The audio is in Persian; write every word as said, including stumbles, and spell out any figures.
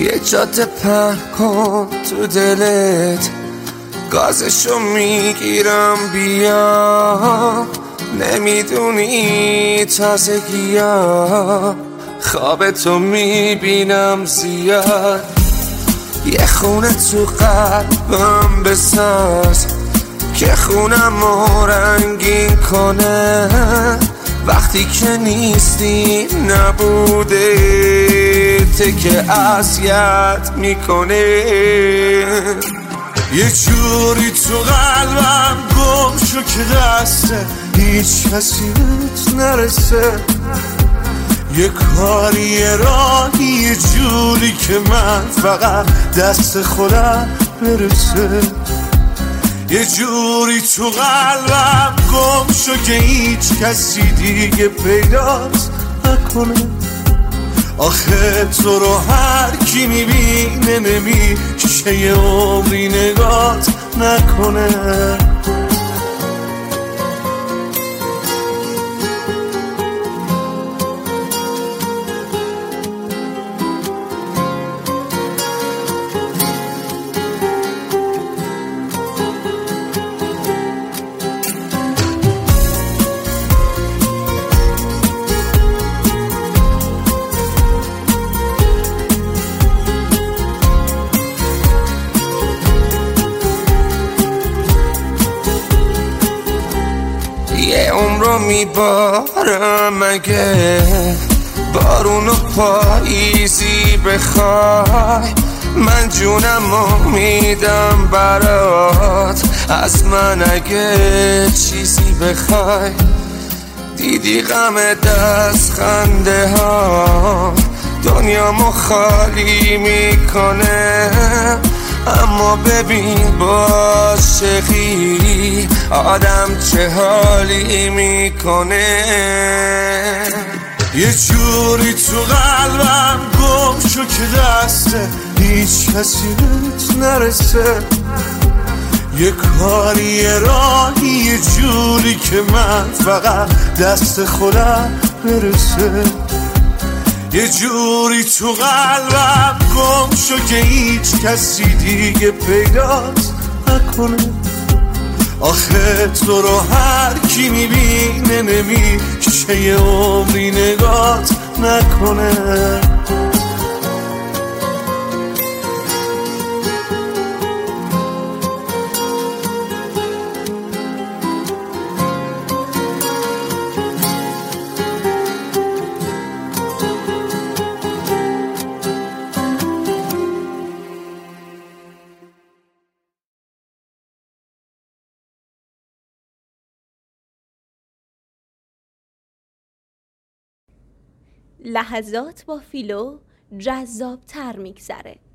یه جاده پهن کن تو دلت، گازشو میگیرم بیا. نمیدونی تازگیا خواب تو میبینم زیاد. یه خونه تو قلبم بساز که خونم رو رنگین کنه. وقتی که نیستی نبوده ته که اذیت میکنه. یه جوری تو قلبم گم شو که دسته هیچ کسی بهت نرسه. یه کاری یه راهی یه جوری که من فقط دست خودم برسه. یه جوری تو قلبم گم شو که هیچ کسی دیگه پیداست نکنه. آخه تو رو هر کی میبینه نمیشه یه عمری نگات نکنه. یه عمرو میبارم مگه بارون و پاییزی بخوای. من جونم میدم برات از من اگه چیزی بخوای. دیدی غم دست خنده ها دنیامو خالی میکنه. اما ببین با عاشقی آدم چه حالی میکنه. یه جوری تو قلبم گم شو که دسته هیچ کسی بهت نرسه. یه کاری یه راهی یه جوری که من فقط دست خودم برسه. یه جوری تو قلبم گم شو که هیچ کسی دیگه پیداست نکنه. آخه تو رو هر کی میبینه نمیشه یه عمری نگات نکنه. لحظات با فیلو جذاب تر میگذره.